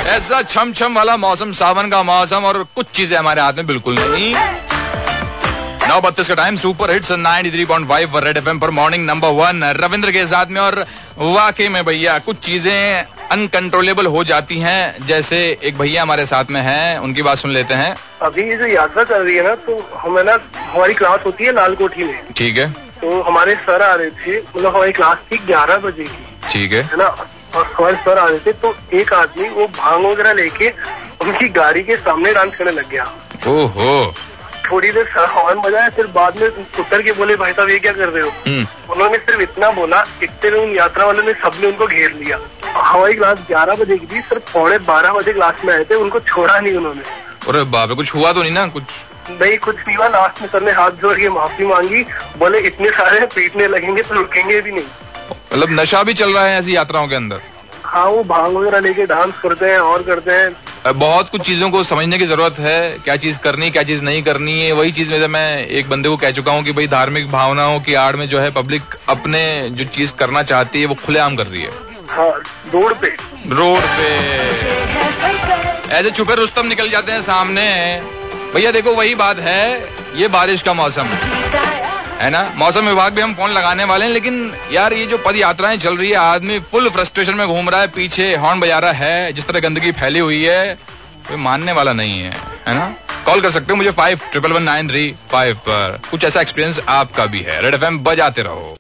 ऐसा छम छम वाला मौसम, सावन का मौसम, और कुछ चीजें हमारे हाथ में बिल्कुल नहीं। 9:32 का time, super hits 93.5 red FM पर मॉर्निंग नंबर 1 रविंद्र के साथ में। और वाकई में भैया कुछ चीजें अनकंट्रोलेबल हो जाती हैं। जैसे एक भैया हमारे साथ में हैं, उनकी बात सुन लेते हैं। अभी जो यात्रा चल रही है ना, तो हमें ना हमारी क्लास होती है लालकोठी में। ठीक है। तो हमारे सर आ रहे थे, मतलब हमारी क्लास थी 11 बजे की। ठीक है ना, और हमारे सर आ रहे थे तो एक आदमी वो भांग वगैरह लेके उनकी गाड़ी के सामने डांस करने लग गया। ओहो। थोड़ी देर सर हॉर्न बजाया, फिर बाद में उतर के बोले भाई साहब ये क्या कर रहे हो। उन्होंने सिर्फ इतना बोला, इतने में उन यात्रा वालों ने सबने उनको घेर लिया। हमारी क्लास 11 बजे की थी, सर 11:15 बजे क्लास में आए थे, उनको छोड़ा नहीं उन्होंने। अरे बाप रे, कुछ हुआ तो नहीं ना? कुछ नहीं हुआ। लास्ट में सर ने हाथ जोड़ के माफी मांगी, बोले इतने सारे पीटने लगेंगे तो रुकेंगे भी नहीं। मतलब नशा भी चल रहा है ऐसी यात्राओं के अंदर? हाँ, वो भांग वगैरह लेके डांस करते हैं और करते हैं। बहुत कुछ चीजों को समझने की जरूरत है, क्या चीज करनी क्या चीज नहीं करनी है। वही चीज में मैं एक बंदे को कह चुका हूँ कि भाई धार्मिक भावनाओं की आड़ में जो है पब्लिक अपने जो चीज करना चाहती है वो खुलेआम कर रही है। हाँ, रोड पे ऐसे छुपे रुस्तम निकल जाते हैं सामने। भैया देखो वही बात है, ये बारिश का मौसम है ना। मौसम विभाग भी हम फोन लगाने वाले हैं, लेकिन यार ये जो पद यात्राएं चल रही है, आदमी फुल फ्रस्ट्रेशन में घूम रहा है, पीछे हॉर्न बजा रहा है, जिस तरह गंदगी फैली हुई है कोई मानने वाला नहीं है ना। कॉल कर सकते हो मुझे 511193 5 पर। कुछ ऐसा एक्सपीरियंस आपका भी है। रेड एफएम बजाते रहो।